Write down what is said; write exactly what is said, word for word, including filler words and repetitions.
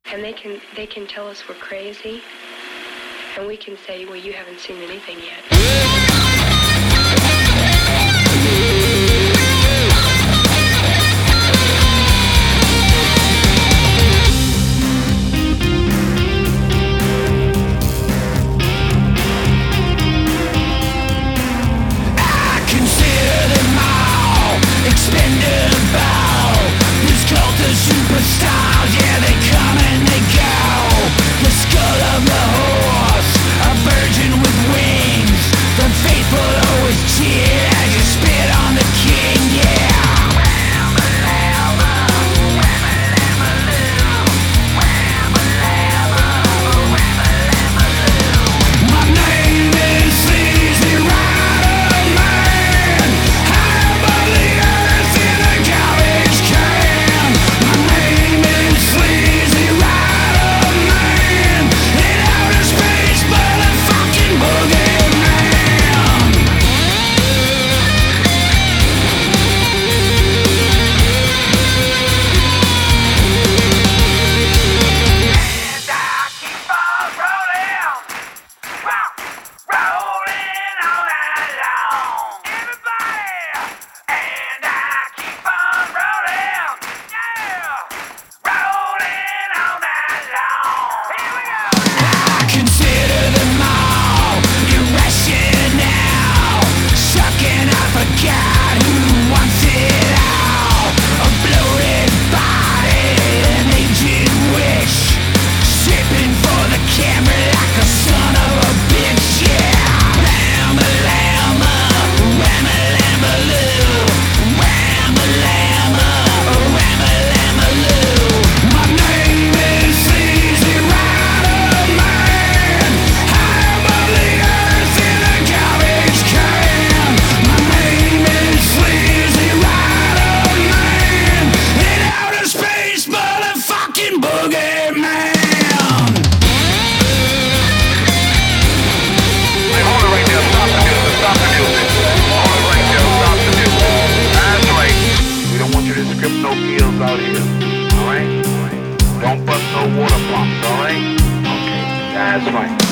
And they can they can tell us we're crazy, and we can say, well, you haven't seen anything yet. Superstars, yeah, they come and they go. The skull of the horse, a virgin with wings. The faithful always cheer as you spit on the king, yeah. My name is Sleazy Rider Man. I'm on the earth in a garbage can. My name is Sleazy Rider Man. In outer space, motherfucking boogeyman. And I keep on rolling, wow, rolling all night long. Everybody, and I keep on rolling, yeah, rolling all night long. Here we go. I consider them all irrational, sucking up a god who wants it all. A bloated body, an aged wish, sipping for the camera like a son of a bitch, yeah. Lamma-lamma, whamma-lamma-loo, whamma-lamma, whamma-lamma-loo. My name is Sleazy Rider Man. I'm on the earth in a garbage can. My name is Sleazy Rider Man. In outer space, motherfucking boogeyman. Hey, hold it right there. Stop the music. Stop the music. Hold it right there. Stop the music. That's right. We don't want you to script no deals out here. All right? Don't bust no water pumps. All right? Okay. That's right.